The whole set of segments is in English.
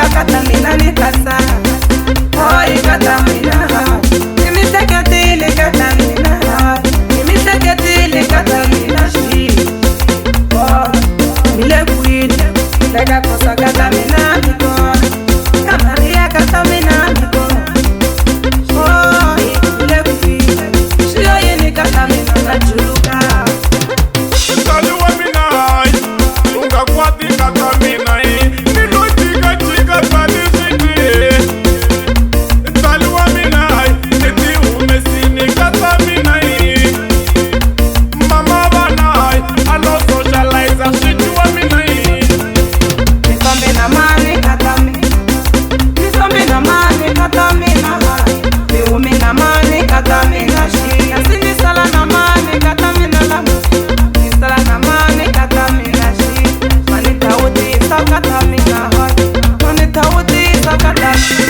kata mina ni kata. Oi kata mina. Kimi seketili kata mina. Kimi seketili kata mina shi. Oh, mile kuit. Lega kosa kata mina niko. Kamaria kata mina niko. Oi mile kuit. Shio yeni kata mina na chuluka. Taliwa mina hai, unga kwati kata mina hai. Nilo chika chika tali shiti. Taliwa mina hai, eti umesini kata mina hai. Mama bana hai, alo socializer shiti wa mina hai. Nisombe na mani kata mina. Nisombe na mani kata mina hai. Niume na mani kata mina shi. Nasini sala na mani kata mina la. Nisala na mani kata mina shi. Manita uti sa kata mina hai. Manita uti sa kata shi.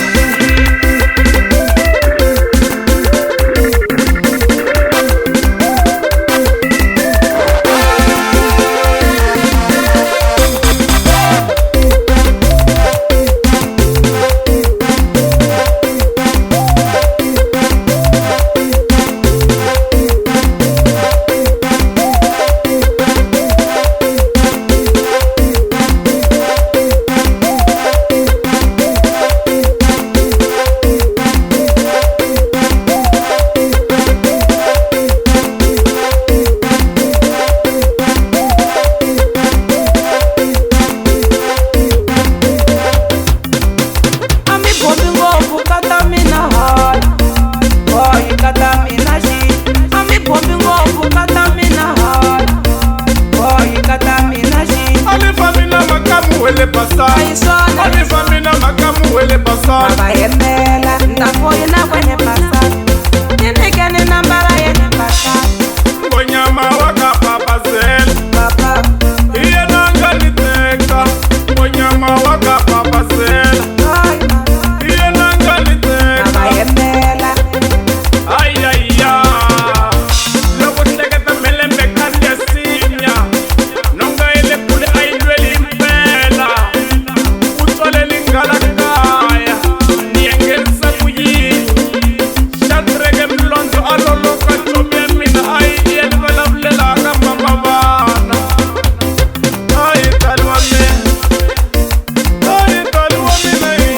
Oli famina makamu wele pasar. Baba yemela, ndafoye na kwenye pasar. Nyenekene nambara yene pasar. Ngonyama waka papa zel. Papa Iye nanga liteka. Ngonyama waka papa zel. Iye nanga liteka. Baba yemela. Ay ay ya. Lobo tegeta melembe kande sinya. Nonga ele pule ay lweli mpela. Utole lingala kaya. Niengelsa kuyi. Shatrege mlondo alolo kachomye mina ay yen velavle laga mama bana. Ay talwa me. Ay talwa me nahi.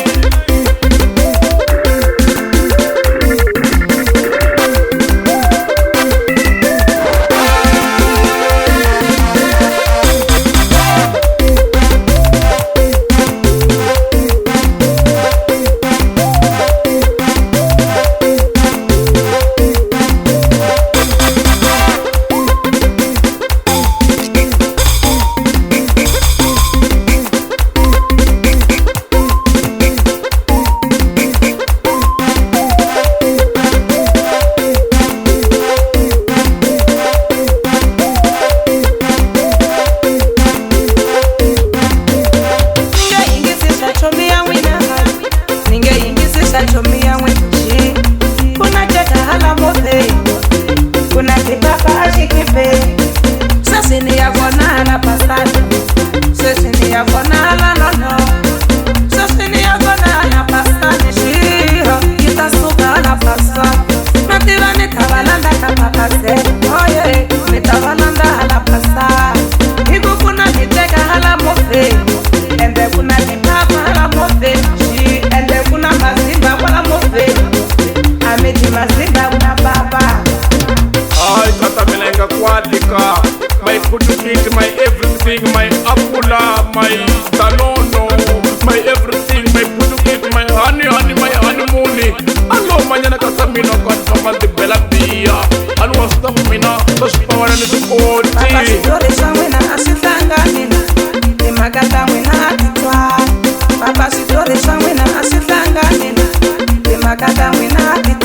My putu my everything, my apula, my talono, my everything, my putu my honey, my honeymoon. Allo manyana kasamino konfama de bella bia. Allo stuff mina, push power and support. Papa sidore shangwena asitanga nina. Imagata wena atitwa. Papa sidore shangwena asitanga nina. Imagata wena atitwa.